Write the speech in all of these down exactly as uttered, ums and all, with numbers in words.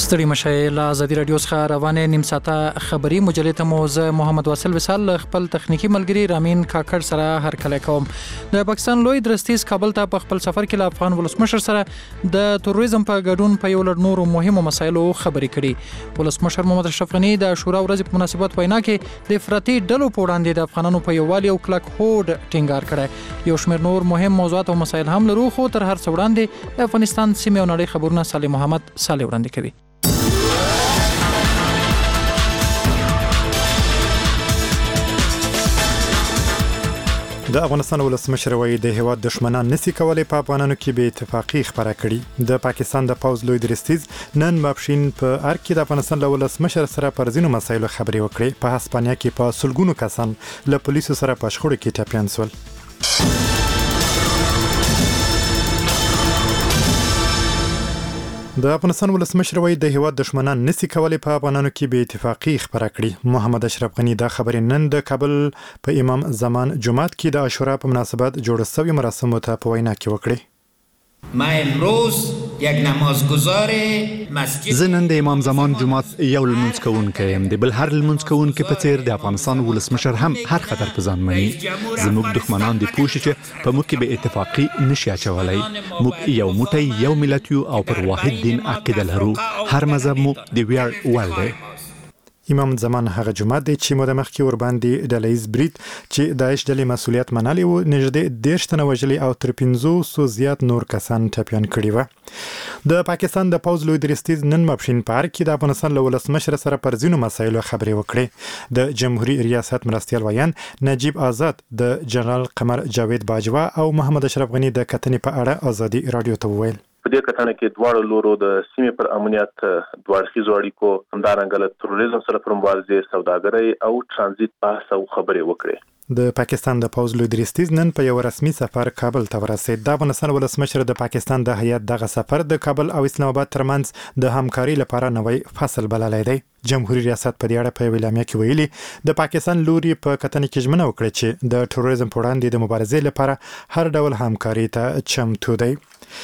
ستړي مشه له ازادي رادیو څخه روانه نیم ساعته خبری مجلې ته مو زه محمد واصل وصال خپل تخنیکی ملګری رامین کاکړ سره هر کله کوم. د پاکستان لوی درستیز کابل ته په خپل سفر کې له افغان ولسمشر سره د تروریزم په ګډون په یو لړ نورو مهمو مسایلو خبرې کړي. ولسمشر محمد اشرف غنی د شورا ورځې په مناسبت وینا کې د افراطي ډلو په وړاندې د افغانانو په یووالي او کلک هوډ ټینګار کړی. یو شمېر نور مهم موضوعات او مسایل هم لرو، خو تر هر څه وړاندې د افغانستان سیمې او نړۍ خبرونه صالح محمد صالح وړاندې کوي. د افغانستان ولسمشر وایي د هیواد دښمنان نسی کولای په افغانانو کې به اتفاقی خبره کړي. د پاکستان د پوز لوی درستیز نن ماپښین په ار کې د افغانستان له ولسمشر سره پر ځینو مسایلو خبرې وکړې. په هسپانیا کې په سلګونو کسان له پولیسو سره په شخړو کې ټپیان شول. د افغانستان ولسمشر وایي د هیواد دښمنان نسی کولای په افغانانو کې به اتفاقی خبره کړي. محمد اشرف غنی دا خبرې نن د کابل په امام زمان جمعات کې د عاشورا په مناسبت جوړ شوی مراسمو ته په وینا کې وکړي. ما امروز یک نمازگزار مسجد زه نن د امام زمان جمعات یو لمونځ کوونکی یم. د بل هر لمونځ کوونکی په څیر د افغانستان ولسمشر هم هر خطر په ځان مني. زموږ دښمنان دي پوه شي چې په موږ کې به اتفاقی نشي اچولی. موږ یو موټی یو ملت یو او پر واحد دین عقیده لرو. هر مذهب مو د ویاړ وړ دی. امام زمان هغه جمعه دی چې موده مخکې ور باندې ډلهیز برید چې داعش ډلې مسولیت منلی و نږدې دېرش تنه وژلي او تر پنځوسو زیات نور کسان ټپیان کړي وه. د پاکستان د پوز لوی درستیز نن ماپښین په ار کې د افغانستان له ولسمشر سره پر ځینو مسایلو خبرې وکړې. د جمهوریت ریاست مرستیال ویان نجیب آزاد د جنرال قمر جاوید باجوا او محمد اشرف غنی د کتنې په اړه ازادي رادیو ته وویل. په دې کتنه کې دواړو لورو د سیمې پر امنیت، دوه اړخیزو اړیکو، همدارنګه له تروریزم سره پر مبارزې، سوداګرۍ او ترانزیت بحث او خبرې وکړې. د پاکستان د پوز لوی درستیز نن په یو رسمي سفر کابل ته ورسېد. د افغانستان ولسمشر د پاکستان د هیات دغه سفر د کابل او اسلام آباد ترمنځ د همکاري لپاره نوې فصل بللی دی. جمهوریت ریاست په دې اړه په اعلامیه کې ویلي د پاکستان لوري په کتنې کې ژمنه وکړه چې د تروریزم په وړاندې د مبارزې لپاره هر ډول همکاري ته چمتو دی.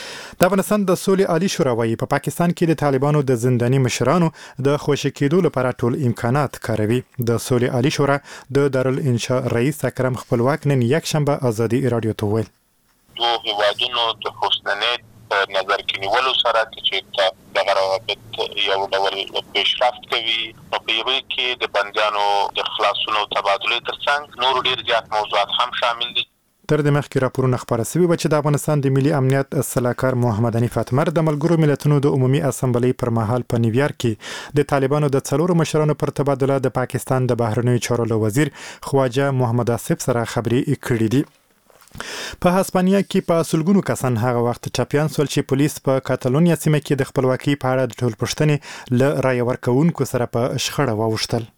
د افغانستان د سولې عالی شورا وایي په پاکستان کې د طالبانو د زنداني مشرانو د خوشي کېدو لپاره ټول امکانات کاروي. د سولې عالی شورا د دارالانشاء رئیس اکرم خپلواک نن یک شنبه ازادي رادیو ته ویل دوه هیوادونو د حسنیت نظر کې نیولو سره چې د روابط یو ډول پیشرفت کوي او په یوه کې د بندیانو د خلاصونو تبادله ترڅنګ نور ډیر زیات موضوعات هم شامل دي. تر د مخکې راپورونه خبره شوي و چې د افغانستان د ملي امنیت سلاکار محمد حنیف اتمر د ملګرو ملتونو د عمومي اسمبلی پر مهال په نیویارک کې د طالبانو د څلورو مشرانو پر تبادله د پاکستان د بهرنیو چارو له وزیر خواجه محمد آصف سره خبرې کړې دي. په هسپانیا کې په سلګونو کسان هغه وخت ټپیان شول چې پولیس په کاتالونیا سیمه کې د خپلواکۍ په اړه د ټولپوښتنې له رایې ورکوونکو سره په شخړه واوښتل.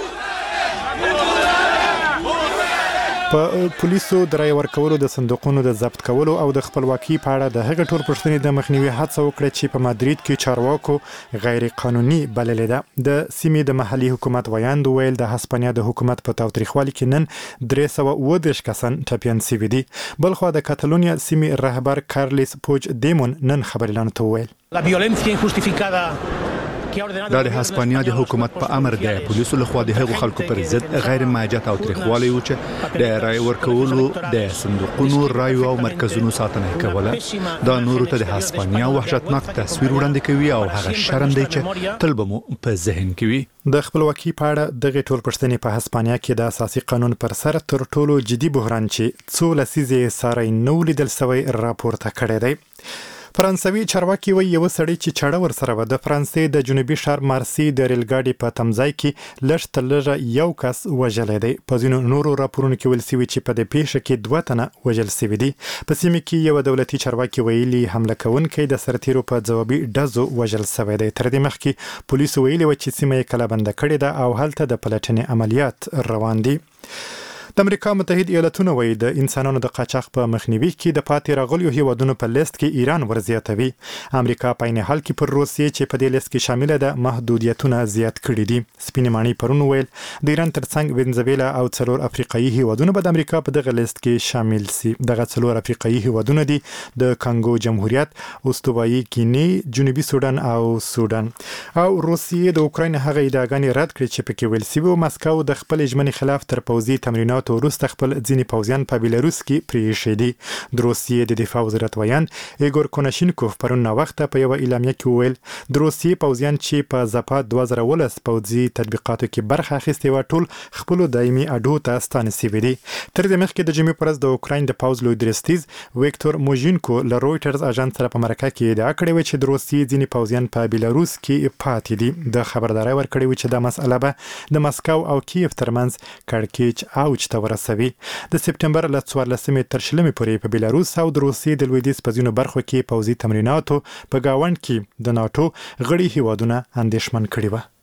په پولیسو د رای ورکولو، د صندوقونو د ضبط کولو او د خپلواکۍ په اړه د هغه ټول پوښتنې د مخنیوي هڅه وکړه چې په مادرید کې چارواکو غیر قانوني بللې ده. د سیمې د محلي حکومت ویاند ویل د هسپانیا د حکومت په تاوتریخوالي کې نن درې سوه اووه دېرش کسان ټپیان شوي دي. بلخوا د کاتالونیا سیمې رهبر کارلیس پوج دیمون نن خبريالانو ته ویل La violencia injustificada دا د هسپانیا د حکومت په امر د پولیسو لخوا د هغو خلکو پر ضد غیر مهاجت او تاریخوالي و چې د رای ورکولو د صندوقونو رایو او مرکزونو ساتنه کوله. دا نورو ته د هسپانیا وحشتناک تصویر وړاندې کوي او هغه شرم دی چې تل به مو په ذهن کې وي. د خپلواکۍ په اړه دغه ټول پوښتنې په هسپانیا کې د اساسي قانون پر سر تر ټولو جدي بحران چې څو لسیزې ساري نو لیدل سوی راپورته کړی دی. فرانسوي چارواکي وایي یو سړی چې چاړه ورسره و د فرانسې د جنوبي ښار مارسی د ریل ګاډي په تمځای کې لږ تر لږه یو کس وژلی دی. په ځینو نورو راپورونو کې ویل شوي چې په دې پیښه کې دوه تنه وژل شوي دي. په سیمه کې یو دولتي چارواکي ویلي حمله کوونکی د سرتیرو په ځوابي ډزو وژل شوی دی. تر دې مخکې پولیسو ویلي و چې سیمه یې کلابنده کړې ده او هلته د پلټنې عملیات روان دي. د امریکا متحده ایالاتونو وایي د انسانانو د قاچاق په مخنیوي کې د پاتې راغلیو هیوادونو په لیست کې ایران ورزیاتوي. امریکا په عین حال کې پر روسیې چې په دې لیست کې شامل ده محدودیتونه زیات کړي دي. سپینې ماڼۍ پرون ویل د ایران ترڅنګ وینزویلا او څلور افریقایي هیوادونه به د امریکا په دغه لیست کې شامل سي. دغه څلور افریقایي هیوادونه دي د کانګو جمهوریت، استوایي ګینی، جنوبي سودان او سودان. او روسیې د اوکراین هغه ادعاګانې رد کړې چې پکې ویل شوي مسکو د خپل ژمنې خلاف تر پوځي تمریناتو وروسته خپل ځینې پوځیان په بیلاروس کې پرېښي دي. د روسیې د دفاع وزارت ویان ایګور کوناشینکوف پرون ناوخته په یوه اعلامیه کې وویل د روسیې پوځیان چې په زپا دوه زره ولس پوځي تطبیقاتو کې برخه اخیستې وه ټول خپلو دایمي اډو ته ستانه سوي دي. تر دې مخکې د جمعې په ورځ د اوکراین د پوځ لوی درستیز ویکتور موژینکو له رویټرز اژانس سره په مرکه کې ادعا کړې وه چې د روسیې ځینې پوځیان په بیلاروس کې پاتې دي. د خبرداري ورکړې وه چې دا مسئله به د مسکو او کیف ترمنځ کړکېچ اوج ته ورسوي. د سپتمبر له څوارلسمې تر شلمې پورې په بیلاروس او د روسیې د لویدیځ په ځینو برخو کې پوځي تمریناتو په گاونډ کې د ناټو غړي هیوادونه اندېښمن کړي وه.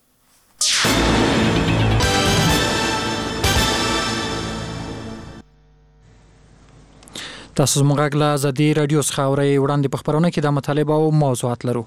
تاسو زموږ غږ له ازادي راډیو څخه اورئ. وړاندې په خپرونه کې د مطالب او موضوعات لرو.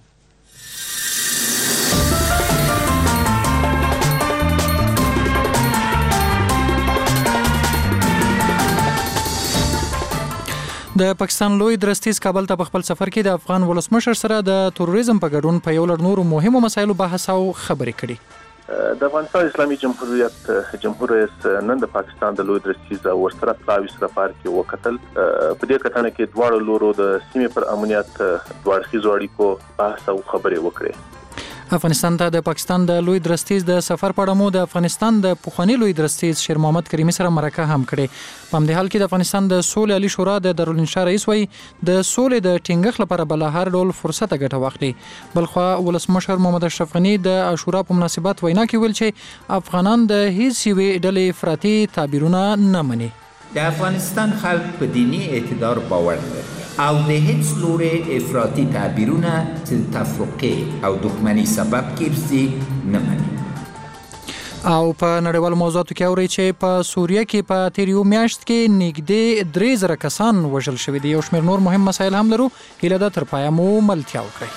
د پاکستان لوی درستیز کابل ته په خپل سفر کې د افغان ولسمشر سره د تروریزم په ګډون په یو لړ نورو مهمو مسایلو بحث او خبرې کړي. د افغانستان اسلامي جمهوریت جمهور رئیس نن د پاکستان د لوی درستیز او ورسره پلاوي سفر کې وکتل. په دې کتنه کې دواړو لورو د سیمې پر امنیت دواړخیزو اړیکو بحث او خبرې وکړي. افغانستان ته د پاکستان د لوی درستیز د سفر په اړه مو د افغانستان د پخوانی لوی درستیز شیر محمد کریمي سره مرکه هم کړې. په همدې حال کې د افغانستان د سولې عالی شورا د دارالانشا رئیس وایي د سولې د ټینګښت لپاره بل هر ډول فرصت ګټه واخلي. بلخوا ولسمشر محمد اشرف غنی د عاشورا په مناسبت وینا کې ویل چې افغانان د هیڅ یوې ډلې افراطي تعبیرونه نه مني. د افغانستان خلک په دینی اعتدال باور لري او د هیڅ لوري افراطي تعبیرونه چې تفرقه او دښمنۍ سبب ګرځي نه مني. او په نړیوالو موضوعاتو کې اوري چې په سوریه کې په تیر یو میاشت کې نږدې درې زره کسان وژل شوي دي. یو شمېر نور مهم مسایل هم لرو. هیله ده تر پایه مو ملتیا وکړئ.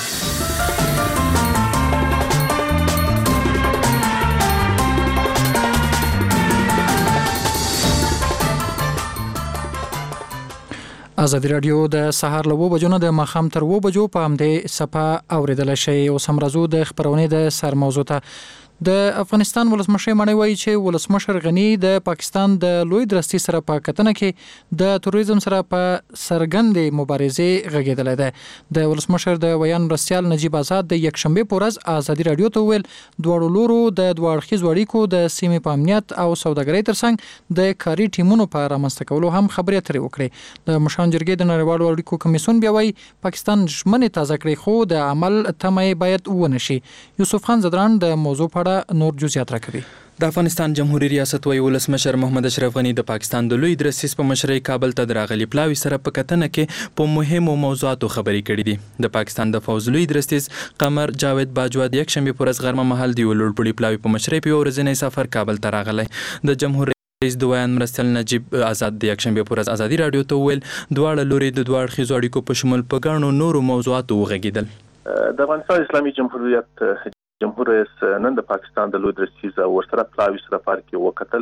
ازادي راډیو د سهار له اوه بجو نه د ماښام تر اوه بجو په همدې صفحه اوریدلی شئ. اوس هم راځو د خپرونې د سر موضوع ته. د افغانستان ولسمشر ماڼۍ وایي چې ولسمشر غنی د پاکستان د لوی درستي سره په کتنه کې د تروریزم سره په څرګندې مبارزې غږېدلی دی. د ولسمشر د ویان مرستیال نجیب آزاد د یکشنبې په ورځ ازادي راډیو ته وویل دواړو لورو د دوه اړخیزو اړیکو د سیمې په امنیت او سوداګرۍ ترڅنګ د کاري ټیمونو په رامنځته کولو هم خبرې اترې وکړې. د مشرانو جرګې د نړیوالو اړیکو کمیسیون بیا وایي پاکستان ژمنې تازه کړې خو د عمل تمه باید ونه شي. یوسف خان زدران د موضوع په نور جزئیات راکوي. د افغانستان جمهوریت ریاست وایي ولسمشر محمد اشرف غنی د پاکستان د لوی درستیز په مشرۍ کابل ته د راغلي پلاوي سره په کتنه کې په مهمو موضوعاتو خبرې کړې دي. د پاکستان د فوز لوی درستیز قمر جاوید باجوا د یکشنبې په ورځ غرمه مهال د یو لوړپوړي پلاوي په مشرۍ په یو ورځنی سفر کابل ته راغلی. د جمهور رئیس د ویان مرستیال نجیب آزاد د یکشنبې په ورځ ازادي راډیو ته وویل دواړه لوري د دوه اړخیزو اړیکو په شمول په ګڼو نورو موضوعاتو وغږېدل. د افغانستان اسلامي جمهوریت جمهور رئیس نن د پاکستان د لوی درستیز او ورسره پلاوي سفر کې وکتل.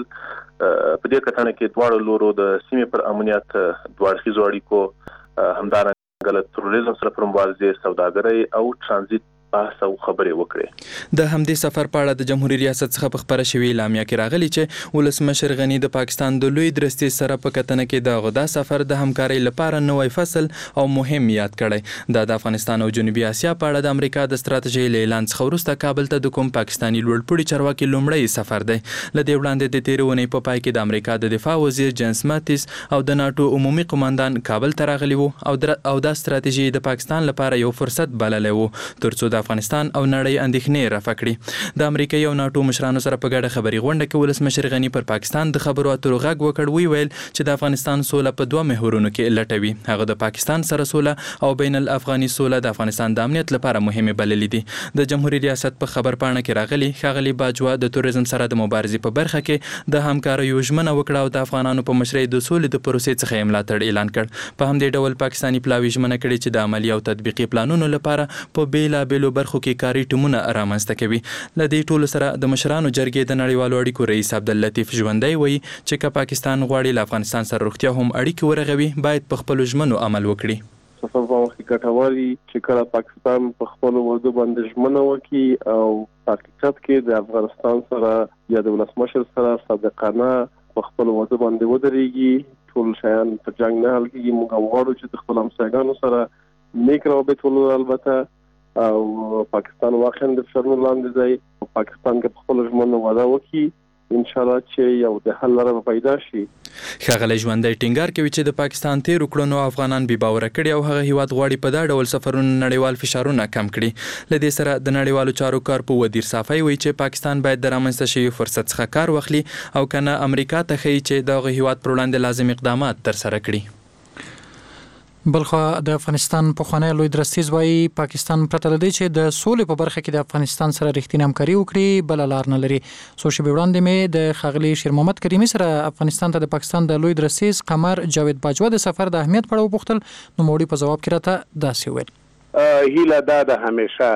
په دې کتنه کې دواړو لورو د سیمې پر امنیت دوه اړخیزو اړیکو همدارنګه له تروریزم سره پر مبارزې، سوداګرۍ او ترانزیت بحث او خبرې وکړي. د همدې سفر په اړه د جمهوریت ریاست څخه په خبره شوې اعلامیه کې راغلي چې ولسمشر غنی د پاکستان د لوی درستیز سره په کتنه کې د غدا سفر د همکارۍ لپاره نوې فصل او مهم یاد کړی. دا د افغانستان او جنوبي اسیا په اړه د امریکا د ستراتیژۍ له اعلان څخه وروسته کابل ته د کوم پاکستاني لوړپوړي چارواکي لومړی سفر دی. له دې وړاندې د تېرې اونۍ په پای کې د امریکا د دفاع وزیر جیمز ماتیس او د ناټو عمومي قوماندان کابل ته راغلي وو او دا ستراتیژي د پاکستان لپاره یو فرصت بللی وو ترڅو د افغانستان او نړۍ اندېښنې رافع کړي. د امریکا او ناټو مشرانو سره په ګډه خبري غونډه کې ولسمشر غني پر پاکستان د خبرو اترو غږ وکړ. وی ویل چې د افغانستان سوله په دوه محورونو کې لټوي. هغه د پاکستان سره سوله او بین الافغاني سوله د افغانستان د امنیت لپاره مهمه بللې دي. د جمهوریت ریاست په خبر پاڼه کې راغلي ښاغلي باجوا د توریزم سره د مبارزې په برخه کې د همکاریو ژمنه وکړه او د افغانانو په مشرۍ د سولې د پروسې څخه یې ملاتړ اعلان کړ. په همدې ډول پاکستاني پلاوي ژمنه کړې چې د عملي او تطبیقي پلانونو لپاره په بیلابېلو برخو کې کاري ټیمونه رامنځته کوي. له دې ټولو سره د مشرانو جرګې د نړیوالو اړیکو رئیس عبداللطیف ژوندی وایي چې که پاکستان غواړي له افغانستان سره روغتیا هم اړیکې ورغوي باید په خپلو ژمنو عمل وکړي. سفر په وخت کې ګټوري چې کله پاکستان په خپل وعده باندې ژمنه وکړي او په حقیقت کې د افغانستان سره یا د ولسمشر سره صادقانه په خپل وعده باندې ودرېږي ټول شیان په جنگ نه حل کېږي. موږ غواړو چې د خپل همسایګانو سره نیک روابط ولرو البته او پاکستان واقعا د فشارونو لاندې دی. پاکستان کې په خپل ژمنه وعده وکړي ان شاء الله چې یو د حل لاره پیدا شي. ښاغلی ژوندی ټینګار کوي چې د پاکستان تیرو کړنو افغانان بې باوره کړي او هغه هیواد غواړي په دا ډول سفرونو نړیوال فشارونه کم کړي. له دې سره د نړیوالو چارو کارپو وزیر صافی وایي چې پاکستان باید د رامنځته شوي فرصت څخه کار واخلي او کنه امریکا ته ښیي چې دغه هیواد پر وړاندې لازم اقدامات ترسره کړي. بلخوا د افغانستان پخوانی لوی درستیز وایي پاکستان پرته له دې چې د سولې په برخه کې د افغانستان سره رښتینې همکاري وکړي بل لار نه لري. څو شېبې وړاندې مې د ښاغلي شیر محمد کریمي سره افغانستان ته د پاکستان د لوی درستیز قمر جاوید باجوا د سفر د اهمیت په اړه وپوښتل. نو موړي په جواب کې راته داسې ویل هیله دا ده همیشه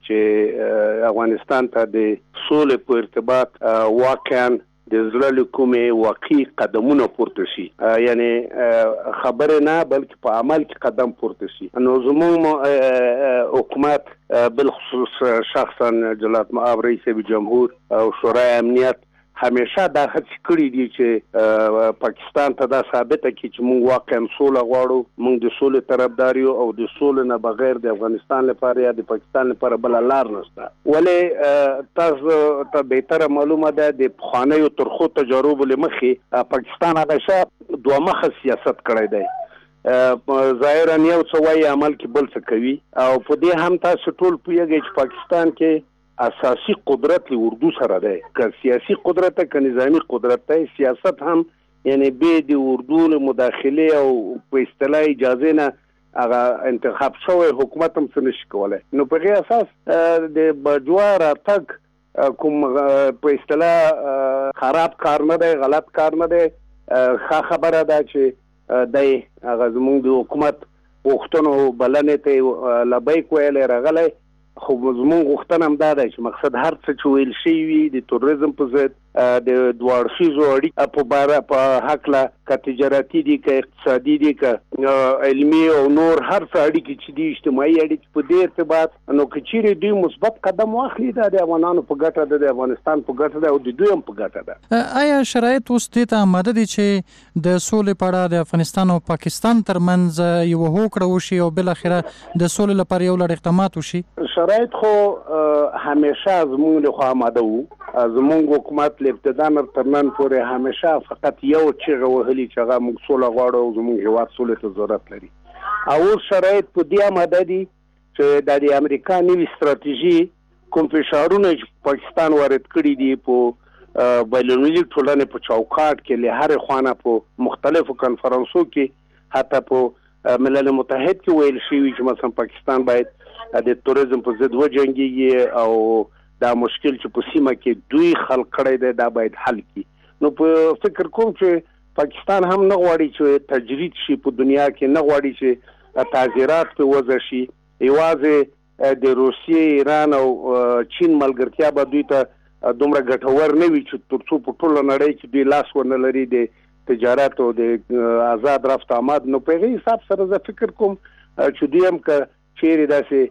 چې افغانستان ته د سولې په ارتباط واقعا د زړه له کومې واقعي قدمونه پورته شي. یعنی خبره نه بلکې په عمل کې قدم پورته شي. نو زموږ حکومت بالخصوص شخصا جلالت مآب رئیس جمهور او شورای امنیت همیشه دا هڅې کړې دي چې پاکستان ته دا ثابته کړي چې موږ واقعا سوله غواړو. موږ د سولې طرفدار یو او د سولې نه بغیر د افغانستان لپاره یا د پاکستان لپاره بله لار نشته. ولې تاسو ته بهتره معلومه ده د پخوانیو ترخو تجاربو له مخې پاکستان هغه دوه مخه سیاست کړی دی. ظاهرا یو څه وایي عمل کې بل څه کوي او په دې هم تاسو ټول پوهیږئ چې پاکستان کې اساسی قدرت له اردو سره دی. که سیاسی قدرت که نظامی قدرت دی سیاست هم یعنی به د اردو له مداخله او په اصطلاح اجازه نه هغه انتخاب شوی حکومت هم څه نشي کولی. نو په دې اساس د باجوا راتګ کوم په اصطلاح خراب کار نه دی غلط کار نه دی. ښه خبره ده چې دی هغه زموږ د حکومت غوښتنو بلنې ته لبیک ویلی راغلی. خو زموږ غوښتنه هم دا ده چې مقصد هر څه چې ویل شوي وي د توریزم په ضد د دوه اړخیزو اړیکو په باره په هکله که تجارتي دي که اقتصادي دي که علمي او نور هر څه اړیکې چې دي اجتماعي اړیکې په دې ارتباط نو که چیرې دوی مثبت قدم واخلي دا د افغانانو په ګټه ده د افغانستان په ګټه ده او د دوی هم په ګټه ده. آیا شرایط اوس دې ته آماده دي چې د سولې په اړه د افغانستان او پاکستان ترمنځ یوه هوکړه وشي او بالاخره د سولې لپاره یو لړ اقدامات وشي؟ شرایط خو همیشه زموږ لخوا آماده وو. زموږ حکومت له ابتدا نه تر نن پورې همیشه فقط یو چیغه وهلي چې هغه موږ سوله غواړو او زموږ هېواد سولې ته ضرورت لري. او اوس شرایط په دې آماده دي چې د د امریکا نوي ستراتیژي کوم فشارونه چې پاکستان وارد کړي دي په بینالمللي ټولنې په چوکاټ کې له هرې خوا نه په مختلفو کنفرانسو کې حتی په ملل متحد کې ویل شوي چې مثلا پاکستان باید د توریزم په ضد وجنګېږي او دا مشکل چې په سیمه کې دوی خلق کړی دی دا باید حل کړي. نو په فکر کوم چې پاکستان هم نه غواړي چې تجرید شي په دنیا کې، نه غواړي چې تعزیرات په وضع شي. یوازې د روسیې، ایران او چین ملګرتیا به دوی ته دومره ګټور نه وي چې تر څو په ټوله نړۍ کې دوی لاس ونه لري د تجارت او د آزاد رفت آمد. نو په هغې حساب سره زه فکر کوم چې دوی هم که چیرې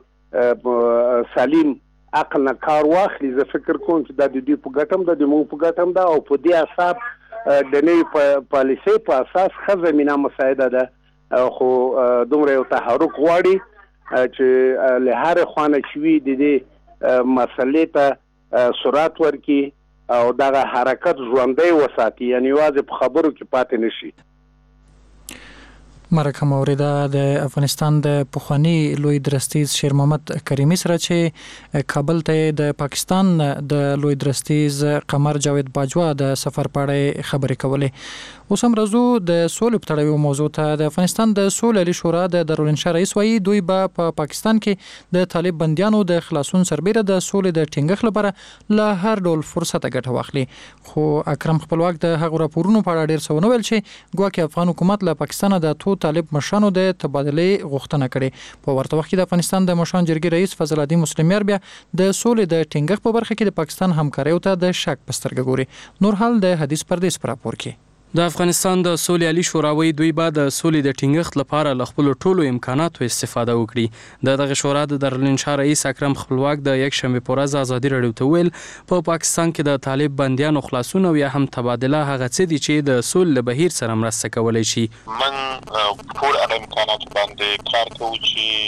داسې سالم عقل نه کار واخلي زه فکر کوم چې دا د دوی په ګټه هم ده، د موږ په ګټه هم ده او په دې حساب د نوي پالیسۍ په اساس ښه زمینه مساعده ده. خو دومره یو تحرک غواړي چې له هرې خوا نه چې وي د دې مسلې ته سرعت ورکړي او دغه حرکت ژوندی وساتي، یعنې یوازې په خبرو کې پاتې نه شي. مرکه موریده د افغانستان د پخوانی لوی درستیز شیر محمد کریمی سره چې کابل ته د پاکستان د لوی درستیز قمر جاوید باجوا د سفر په اړه خبرې کولې. اوس هم راځو د سولې په تړاو موضوع ته. د افغانستان د سولې عالی شورا د دارالانشا رئیس وایي دوی به په پا پاکستان کې د طالب بندیانو د خلاصون سربېره د سولې د ټینګښت لپاره له هر ډول فرصت ګټه واخلي. خو اکرم خپلواک د هغو راپورونو په اړه ډیر څه ونه ویل چې ګواکې افغان حکومت له پاکستان د تو طالب مشرانو د تبادلې غوښتنه کړې. په ورته وخت کې د افغانستان د مشران جرګې رئیس فضل الدین مسلمیار بیا د سولې د ټینګښت په برخه کې د پاکستان همکاریو ته د شک په سترګه ګوري. نور حال د حدیث پردیس پر راپور کې. د افغانستان د سولې عالی شوراوي دوی به د سولې د ټینګښت لپاره له خپل ټولو امکاناتو استفاده وکړي. د دغه شورا د دارالانشا رئیس اکرم خپلواک د یک شنبه پر ورځ ازادي راډیو ته ویل په پا پاکستان کې د طالب بندیانو خلاصون او یا هم تبادله هغه څه دي چې د سولې له بهیر سره مرسته کولای شي. من ټول امکانات باندې کار کوو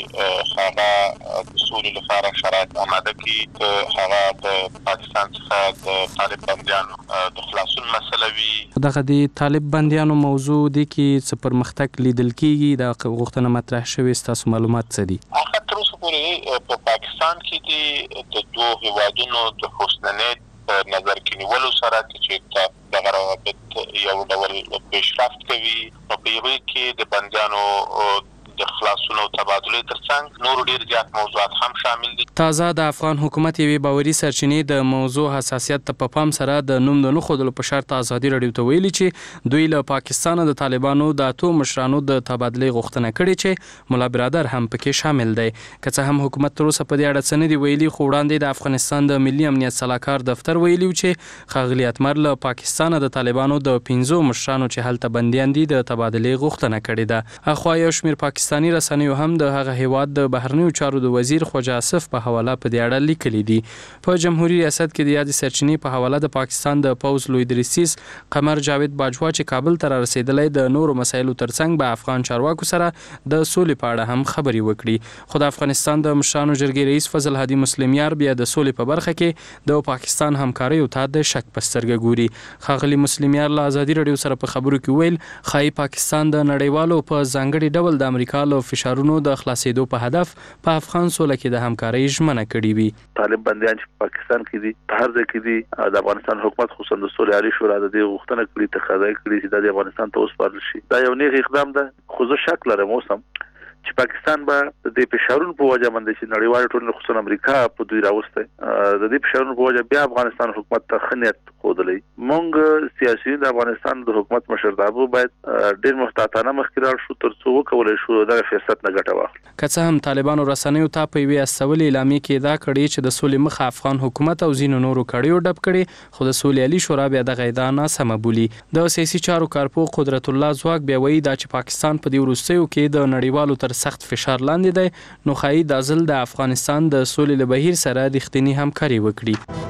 چې هغه د سولې لپاره شرایط آماده کړي. هغه د پاکستان څخه د طالب بندیانو د خلاصون مسله وي. دغه د طالب بندیانو موضوع دي کې څه پرمختګ لیدل کیږي د غوښتنه مطرح شوی ستاسو معلومات څه دي؟ هغه تر اوسه پورې په پاکستان کې دي د دوه هیوادونو د حسنیت نظر کې نیولو سره چې دغه روابط یو ډول پیشرفت کوي. په یوه کې د بندیانو د خلاصونو تبادله ترڅنګ نور ډیر زیات موضوعات هم شامل دي. تازه د افغان حکومت یوې باوري سرچینې د موضوع حساسیت ته په پام سره د نوم د نخودلو په شرط ازادي راډیو ته ویلي چې دوی له پاکستان د طالبانو د اتو مشرانو د تبادله غوښتنه کړې چې مولا برادر هم پکې شامل دی. که څه هم حکومت تر اوسه په دې اړه څه نه دی ویلي، خو وړاندې د افغانستان د ملي امنیت سلاکار دفتر ویلي چې ښاغلي اتمر له پاکستان د طالبانو د پنځو مشرانو چې هلته بندیان دي د تبادله غوښتنه کړې ده. اخوا یو شمېر پاکستاني رسنیو هم د هغه هیواد د بهرنیو چارو د وزیر خواجه آصف په حواله په دې اړه لیکلي دي. په جمهوریت ریاست کې د یادې سرچینې په حواله د پاکستان د پوز لوی درستیز قمر جاوید باجوا چې کابل ته رسیدلی د نورو مسایلو ترڅنګ به افغان چارواکو سره د سولې په اړه هم خبرې وکړي. خو د افغانستان د مشرانو جرګې رئیس فضل الدین مسلمیار بیا د سولې په برخه کې د پاکستان همکاریو ته د شک په سترګه ګوري. ښاغلي مسلمیار له ازادي راډیو سره په خبرو کې ویل ښایي پاکستان د نړیوالو په ځانګړي ډول د امریکا له فشارونو د خلاصېدو په هدف په افغان سوله کې د همکارۍ ژمنه کړې وي. طالب بندیان چې پاکستان کې دي په هر ځای کې دي، د افغانستان حکومت خصوصا د سولې عالی شورا د دې غوښتنه کړې تقاضا کړې چې د افغانستان ته وسپارل شي. دا یو نیغ اقدام ده، خو زه شک لرم اوسم چې پاکستان به د فشارونو په وجه باندې چې نړیوال ټولنه خصوصا امریکا په دوی راوسته د دې فشارونو په وجه بیا افغانستان حکومت ته خنیت خودلې. مونږ سیاسيون د افغانستان د حکومت مشرتابه باید ډېر محتاطانه مخکې شو تر څو وکولای شو د فرصت نه ګټه واخلو. که څه هم طالبانو رسنیو ته په یوې استولې اعلامیه کې دا کړی چې د سولې مخه افغان حکومت او ځینو نورو کړیو ډب کړي، خو د سولې عالی شورا بیا دغه ادعا ناسمه بولي. د سیاسي چارو کارپو قدرت الله ځواک بیا وایي دا چې پاکستان په دې وروستیو کې د نړیوالو تر سخت فشار لاندې دی، نو ښایي دا ځل د افغانستان د سولې له بهیر سره رښتینې همکاري وکړي.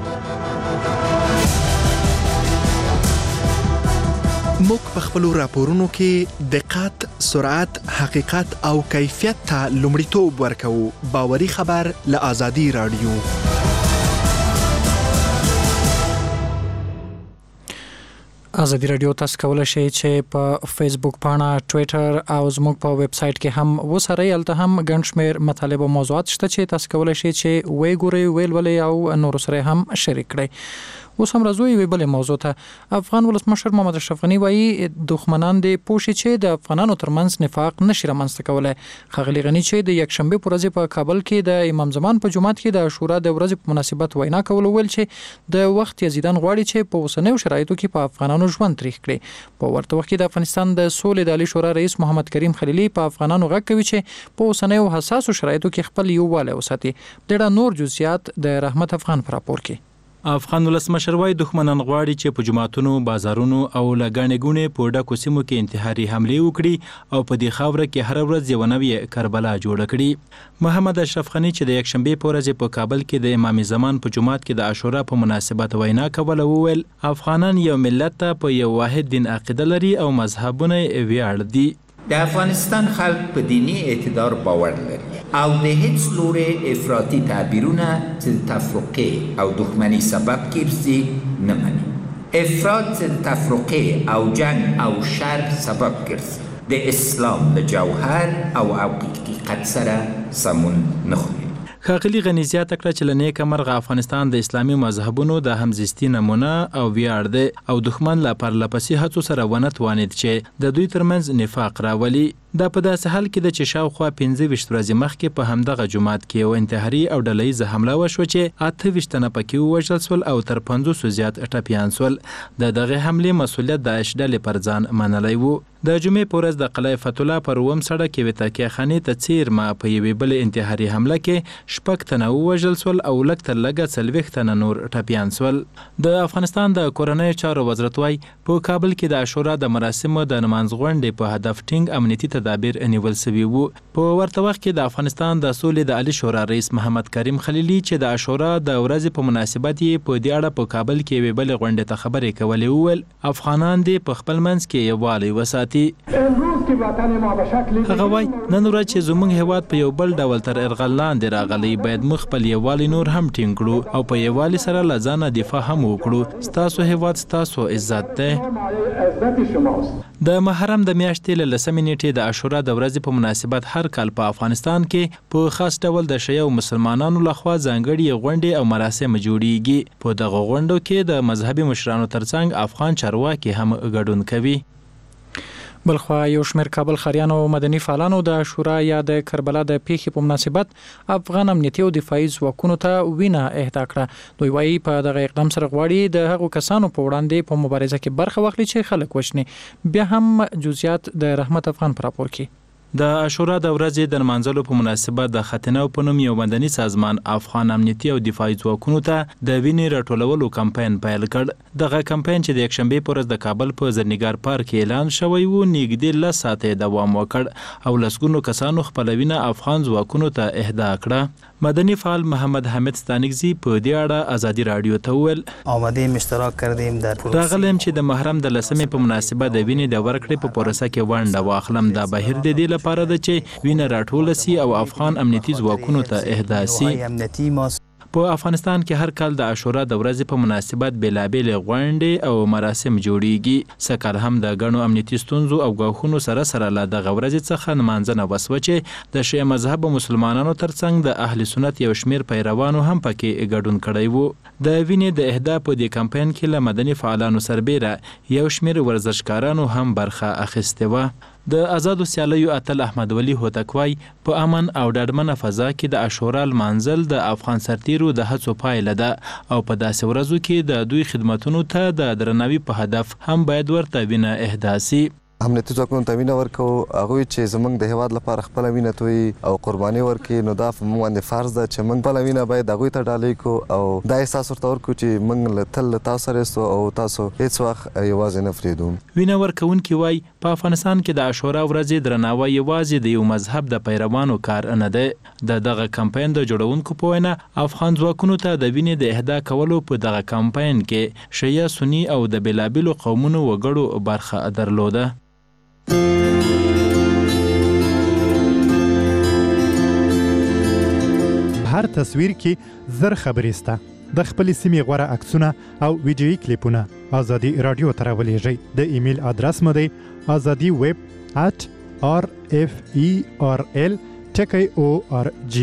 موږ په خپلو راپورونو کې دقت، سرعت، حقیقت او کیفیت ته لومړیتوب ورکوو. باوري خبر له ازادي راډیو. ازادي راډیو تاسو کولای شئ چې په فیسبوک پاڼه، ټوئیټر او زموږ په ویب سټ کې هم وسره یلته هم ګڼ شمېر مطالب او موضوعات شته چې تاسو کولای شئ چې وی ګورئ، ویل ولې او نور سره هم شریک کړئ. اوس هم راځو یوې بلې موضوع ته. افغان ولسمشر محمد اشرف غني وایي دښمنان دې پوه شي چې د افغانانو ترمنځ نفاق نشي رامنځته کولی. ښاغلي غني چې د یکشنبې په ورځ په کابل کې د امام زمان په جومات کې د عاشورا د ورځې په مناسبت وینا کول، ویل چې د وخت یزیدان غواړي چې په اوسنیو شرایطو کې په افغانانو ژوند تریخ کړي. په ورته وخت کې د افغانستان د سولې د عالی شورا رئیس محمد کریم خلیلي په افغانانو غږ کوي چې په اوسنیو حساسو شرایطو کې خپل یووالی وساتي. د نور جزئیات د رحمت افغان پر راپور کې. افغان ولسمشر وايي دښمنان غواړي چې په جماعتونو، بازارونو او لګڼې ګونې په ډکو سیمو کې انتحاري حملې وکړي او په دې خاوره کې هر ورځ یو نوې کربلا جوړه کړي. محمد اشرف غني چې د یکشنبې په ورځ په کابل کې د امام زمان په جومات کې د عاشورا په مناسبت وینا کوله، وویل افغانان یو ملت ته په یو واحد دین عقیده لري او مذهبونه یې ویاړ دي. د افغانستان خلک په دینی اعتدار باور لري او د هیڅ لوري افراطي تعبیرونه چې تفرقه او دښمنی سبب ګرځي نه مني. افراط تفرقه او جنگ او شر سبب ګرځي. د اسلام له جوهر او حقیقت سره سمون نه خوري. ښاغلي غني زیاته کړه چې له نیکه مرغه افغانستان د اسلامي مذهبونو د همزیستي نمونه او ویاړ دی او دښمن له پرلپسې هڅو سره ونه توانید چې د دوی ترمنځ نفاق راولي. دا په داسې حال کې ده چې شاوخوا پنځه ویشت ورځې مخکې په همدغه جومات کې یو انتحاري او ډلهییزه حمله وشوه چې اته ویشت تنه پکې ووژل سول او تر پنځوسو زیات ټپیان سول. د دغې حملې مسؤلیت داعش ډلې پر ځان منلی و. د جمعې په ورځ د قلعه فتح الله پر اووم سړک یوې تکیه خانې ته څیرمه په یوې بلې انتحاري حمله کې شپږ تنه ووژل سول او لږ تر لږه څلوېښت تنه نور ټپیان سول. د افغانستان د کورنیو چارو وزارت وایي په کابل کې د عاشورا د مراسمو د نمانځغونډې په هدف ټینګ امنیتي تدابیر نیول سوي وو. په ورته وخت کې د افغانستان د سولې د عالی شورا رئیس محمد کریم خلیلي چې د عاشورا د ورځې په مناسبت یې په دې اړه په کابل کې یوې بلې غونډې ته خبرې کولې وویل افغانان دې په خپل منځ کې یووالی وساتي. هغه وایي نن ورځ چې زموږ هیواد په یو بل ډول تر ارغل لاندې راغلی باید موږ خپل یووالی نور هم ټینګ کړو او په یووالي سره له ځانه دفاع هم وکړو. ستاسو هیواد ستاسو عزت دی. د محرم د میاشتې له لسمې نیټې د عاشورا د ورځې په مناسبت هر کال په افغانستان کې په خاص ډول د شیعه او مسلمانانو لخوا ځانګړي غونډې او مراسم جوړیږي. په دغه غونډو کې د مذهبي مشرانو ترڅنګ افغان چارواکي هم ګډون کوي. بلخوا یو شمېر کابل ښاریانو او مدني فعالانو د عاشورا یا د کربلا د پیښې په مناسبت افغان امنیتي او دفاعي ځواکونو ته وینه اهدا کړه. دوی وایي په دغه اقدام سره غواړي د هغو کسانو په وړاندې په مبارزه کې برخه واخلي چې خلک وژني. بیا هم جزئیات د رحمت افغان په راپور کې. د عاشورا د ورځې د نمانځلو په مناسبت د ختنو په نوم یو مدني سازمان افغان امنیتي او دفاعي ځواکونو ته د وینې راټولولو کمپاین پیل کړ. دغه کمپاین چې د یکشنبې په ورځ د کابل په زرنګار پارک اعلان شوی و نږدې لس ساعته دوام وکړ او لسګونو کسانو خپل وینه افغان ځواکونو ته اهدا کړه. مدنی فعال محمد حامد ستانکزی په دې اړه ازادي رادیو ته وویل آمادیم اشتراک کردیم در راغلم چې د محرم د لسمې په مناسبت د وینې د ورکړې په پروسه کې ونډه واخلم. دا بهیر د دې لپاره ده چې وینه راټول سي او افغان امنیتي ځواکونو ته اهدا سي. په افغانستان کې هر کال د عاشورا د ورځې په مناسبت بېلابېلې غونډې او مراسم جوړیږي. سکال هم د ګڼو امنیتي ستونزو او ګواښونو سره سره له دغه ورځې څخه نمانځنه وسوه چې د شیعه مذهب مسلمانانو ترڅنګ د اهل سنت یو شمېر پیروانو هم پکې ګډون کړی وو. د وینې د اهدا په دې کمپاین کې له مدني فعالانو سربیره یو شمېر ورزشکارانو هم برخه اخیستې وه. د آزادو سیالیو اتل احمد ولی هوتکوای په امن او ډاډمنه فضا کې د عاشورا لمانځل د افغان سرتیرو د هڅو پایله ده او په داسې ورځو کې د دوی خدمتونو ته د درناوي په هدف هم باید ورته وینه اهدا سي. امنیتي ځواکونو ته وینه ورکوو، هغوی چې زموږ د هیواد لپاره خپله وینه تویي او قرباني ورکړي، نو دا په موږ باندې فرض ده چې موږ خپله وینه باید هغوی ته ډالۍ کړو او دا احساس ورته ورکړو چې موږ تل له تاسو سره یو او تاسو هیڅ وخت یوازې نه پرېږدو. وینه ورکوونکي وایي په افغانستان کې د عاشورا ورځې درناوی یوازې د یو مذهب د پیروانو کار نه دی. د دغه کمپاین د جوړونکو په وینا افغان ځواکونو ته د وینې د اهدا کولو په دغه کمپاین کې شیعه، سني او د بېلابېلو قومونو وګړو برخه درلوده. هر تصویر کې زر خبرې سته. د خپل سیمې غوره عکسونه او ویډیویي کلیپونه ازادي رادیو ته راولېږئ. د ایمیل ادرس مو دی ازادي ویب ات آر اف ای آر ال ټکی او آر جی.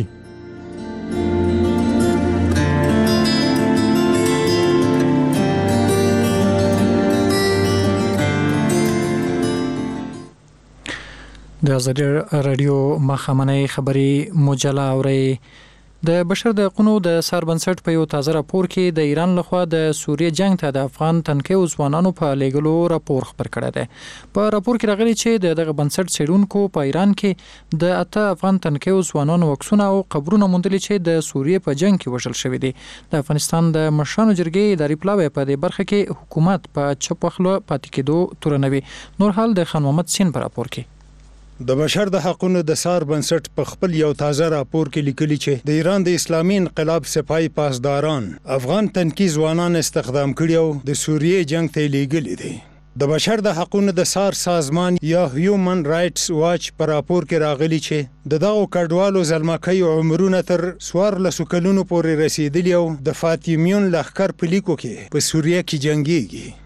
د ازادي رادیو مخامنۍ خبري مجله اوري. د بشر د حقوقو د سر بنسټ په یو تازه راپور کې د ایران لخوا د سوریه جنگ ته د افغان تنکیو ځوانانو په لیږلو راپور خبر کړی دی. په راپور کې راغلي چې د دغه بنسټ څېړونکو په ایران کې د اته افغان تنکیو ځوانانو عکسونه او قبرونه موندلي چې د سوریه په جنگ کې وژل شوي دي. د افغانستان د مشرانو جرګې اداري پلاوی په دې برخه کې حکومت په چپ وخلو پاتې کېدو تورنوي. نور حال د خان محمد سین په راپور کې. د بشر د حقوقو د سار بنسټ په خپل یو تازه راپور کې لیکلي چې د ایران د اسلامي انقلاب سپاهي پاسداران افغان تنکي ځوانان استخدام کړي او د سوریه جنگ ته لیږلي دي. د بشر د حقوقو د سار سازمان یا هیومن رائټس واچ په راپور کې راغلي چې د دغو کډوالو زلمکۍ عمرونه تر څوارلسو کلونو پورې رسیدلي او د فاطمیون لښکر په لیکو کې په سوریه کې جنګیږي.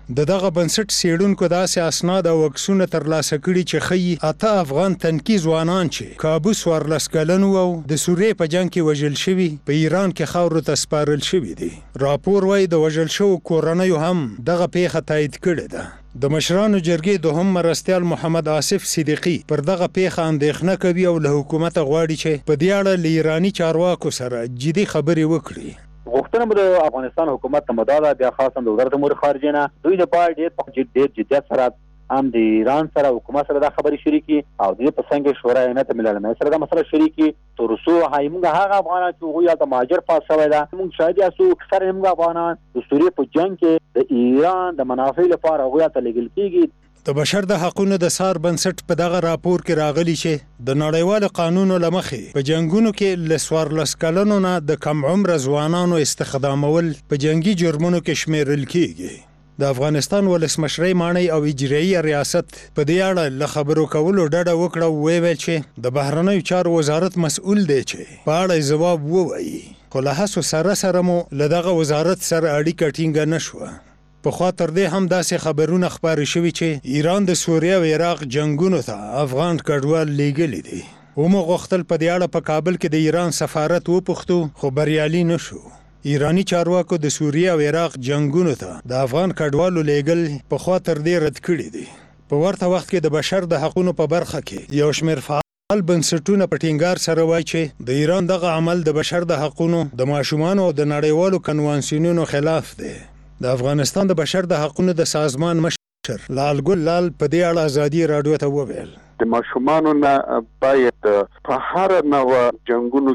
د دغه بنسټ څېړونکو داسې اسناد او عکسونه ترلاسه کړي چې ښیي اته افغان تنکي ځوانان چې کابو څوارلس کلن وو او د سوریې په جنګ کې وژل شوي په ایران کې خاورو ته سپارل شوي دي. راپور وایي د وژل شوو کورنیو هم دغه پیښه تایید کړې ده. د مشرانو جرګې دوهم مرستیال محمد آصف صدیقي پر دغه پیښه اندېښنه کوي او له حکومته غواړي چې په دې اړه له ایراني چارواکو سره جدي خبرې وکړي. غوښتنه مو د افغانستان حکومت ته مداله بیا خاصه د وزارت امور خارجه نه دوی د پاره ډېر په ډېر جديت سره هم د ایران سره حکومت سره د خبرې شریکي او د په څنګه شورای امنیت ملل متحد سره د مسله شریکي تر څو هایمغه هغه افغانان چې هغوی د مهاجر پاس شوی دا موږ شاید یاسو اکثر همغه افغانان د سوریې په جنگ کې د ایران د منافع لپاره هغوی ته لګل کیږي. د بشر د حقوقو د سار بنسټ په دغه راپور کې راغلی چې د نړیوال قانونو لمخې په جنگونو کې ل څوارلس کلنو نه د کم عمر ځوانانو استخدامول په جنگي جرمونو کې شمیرل کیږي. د افغانستان ولسمشرۍ ماڼۍ او اجرایي ریاست په دې اړه له خبرو کولو ډډه وکړه او ویل چې د بهرنیو چارو وزارت مسؤل دی چې په اړه ځواب ووایي. خو له هڅو سره سره مو له دغه وزارت سره اړیکه ټینګه نه شوه. پخوا تر دې هم داسې خبرونه خپاره شوي چې ایران د سوریه او عراق جنگونو ته افغان کډوال لیږلي دي. ومو غوښتل په دې اړه په کابل کې د ایران سفارت وپوښتو خو بریالي نه شو. ایرانی چارواکو د سوریه او عراق جنگونو ته د افغان کډوالو لیږل په خوا تر دې رد کړي دي. په ورته وخت کې د بشر د حقوقو په برخه کې یو شمېر فعال بنسټونه په ټینګار سره وایي چې د ایران دغه عمل د بشر د حقوقو د ماشومانو او د نړیوالو کنوانسیونونو خلاف دی. د افغانستان د بشر د حقوقو د سازمان مشر لال ګل لال په دې اړه ازادي رادیو ته وویل د ماشومانو نه باید په هر نوع جنگونو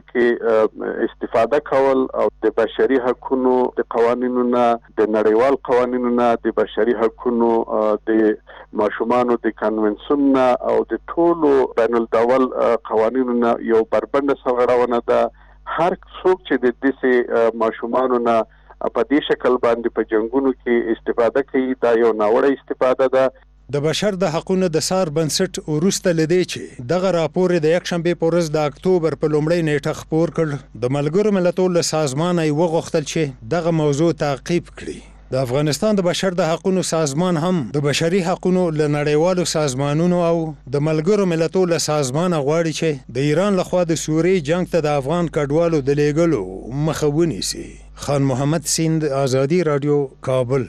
کې استفاده کول او د بشري حقوقو د قوانینو نه د نړیوال قوانینو نه د بشري حقوقو د ماشومانو د کنونسیون نه او د ټولو بین الدول قوانینو نه یو بربنده سرغړونه ده. هر څوک چې د دې ماشومانو نه په دې شکل باندې په جنگونو کې استفاده کوي دا یو ناوړه استفاده ده. د بشر د حقوقو د سار بنسټ وروسته لدی چې دغه راپور د یک شنبه په ورځ د اکتوبر په لومړۍ نیټه خپور کړ. د ملګرو ملتونو له سازمان یې وغوښتل چې دغه موضوع تعقیب کړي. د افغانستان د بشر د حقوقو سازمان هم د بشري حقوقو له نړیوالو سازمانونو او د ملګرو ملتونو له سازمان غواړي چې د ایران لخوا د سوریې جنگ ته د افغان کډوالو د لیږلو مخه ونیسي. خان محمد سیند، آزادی رادیو، کابل.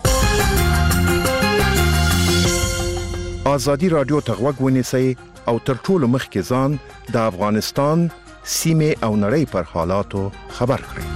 آزادی رادیو ته غوږ ونیسئ او تر ټولو مخکې ځان د افغانستان سیمې او نړۍ پر حالاتو خبر کړئ.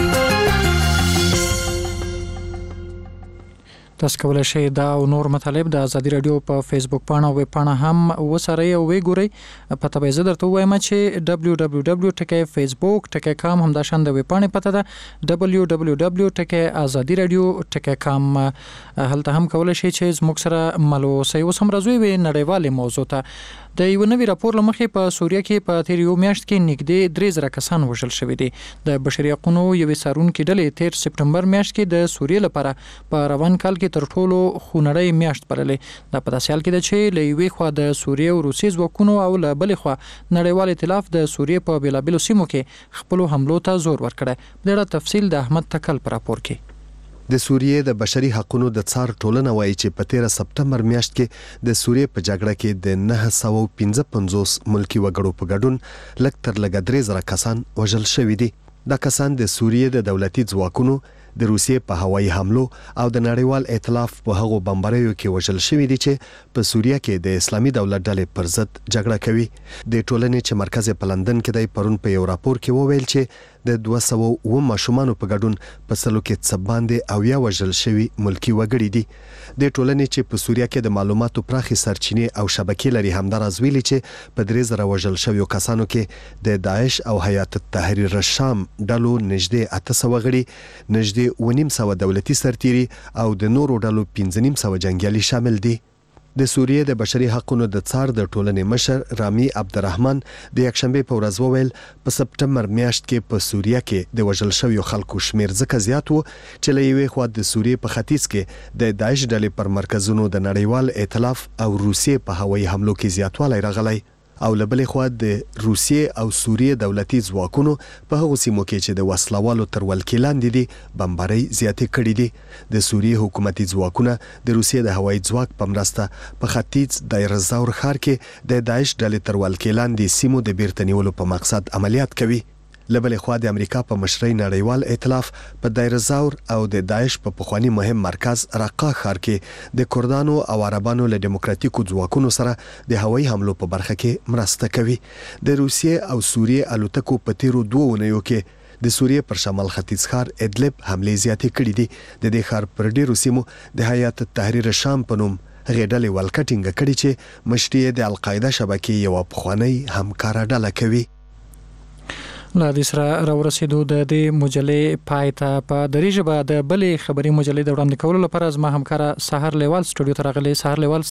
تاسو کولای شئ دا او نور مطالب د آزادی رادیو په فیسبوک پاڼه او ویب پاڼه هم وسره او وګورئ. پته به زه درته وایم چې دبلیو دبلیو دبلیو ټکی فیسبوک ټکی کام هم دا شان د ویب پاڼې پته ده دبلیو دبلیو دبلیو ټکی آزادی رادیو ټکی کام. هلته هم کولای شئ چې زموږ سره ملو سي اوس هم راځوي وي نړیوال موضوع ته. د یو نوی راپور لمخې په سوریه کې په تیر یو میاشت کې نږدې درې زره کسان وژل شوي دي. د بشري حقوقو یوې څارونکې ډلې تیر سپټمبر میاشت کې د سوریې لپاره په روان کال کې تر ټولو خونړۍ میاشت بللې. دا په داسې حال کې ده چې له یوې خوا د سوریې او روسیې ځواکونو او له بلې خوا نړیوال ائتلاف د سوریې په بېلابېلو سیمو کې خپلو حملو ته زور ورکړی. د دې تفصیل د احمد تکل په راپور کې. د سوریې د بشري حقوقو د څار ټولنه وایي چې په تیر سپټمبر میاشت کې د سوریې په جګړه کې د نه سوه پنځه پنځوس ملکی وګړو په ګډون لږ تر لږه درې زره کسان وژل شوي دي. دا کسان د سوریې د دولتي ځواکونو، د روسیې په هوایي حملو او د نړیوال ائتلاف په هغو بمباریو کې وژل شوي دي چې په سوریه کې د اسلامي دولت ډلې پر ضد جګړه کوي. د ټولنې چې مرکز په لندن کې دی پرون په یو راپور کې وویل چې د دوه سوه اووه ماشومانو په ګډون په سلو کې څه باندې اویا وژل شوي ملکی وګړي دي. د ټولنې چې په سوریه کې د معلوماتو پراخې سرچینې او شبکې لري همداراز ویلي چې په درې زره وژل شویو کسانو کې د داعش او حیات التحریر الشام ډلو نږدې اته سوه غړي، نږدې اوه نیم سوه دولتي سرتیري او د نورو ډلو پنځه نیم سوه جنګیالي شامل دي. د سوریې د بشري حقوقو د څار د ټولنې مشر رامي عبدالرحمن د یکشنبه په ورځ وویل په سپټمبر میاشت کې په سوریه کې د وژل شویو خلکو شمیر ځکه زیات وو چې له یوې خوا د سوریې په ختیځ کې د داعش ډلې پر مرکزونو د نړیوال ائتلاف او روسیې په هوایي حملو کې زیاتوالی راغلی او لبلې خوا د روسیې او سوریې دولتي ځواکونو په هغو سیمو کې چې د وسلوالو تر ولکې لاندې دي بمبارۍ زیاتې کړې دي د سوریې حکومتي ځواکونه د روسیې د هوایي ځواک په مرسته په ختیځ دایر الزور ښار کې د داعش ډلې تر ولکې لاندې سیمو د بیرته نیولو په مقصد عملیات کوي. لبلې خوا د امریکا په مشرۍ نړیوال ائتلاف په دایر الزور او د داعش په پخوانی مهم مرکز رقه ښار کې د کردانو او عربانو له دیموکراتیکو ځواکونو سره د هوایي حملو په برخه کې مرسته کوي. د روسیې او سوریې الوتکو په تیرو دوه اونیو کې د سوریې پر شمال ختیځ ښار ادلب حملې زیاتې کړې دي. د دې ښار پر ډیرو سیمو د هیات تحریر شام په نوم غېډلې ولکټینګ کړي چې مشري د القاعده شبکې یو پخوانی همکاره ډله کوي. لا د سره راورسېدو د دې مجلې پای ته په دري ژبه د بلې خبري مجلې د وړاندې کولو لپاره زما همکاره سحر لیوال سټوډیو ته راغلی. سحر لیوال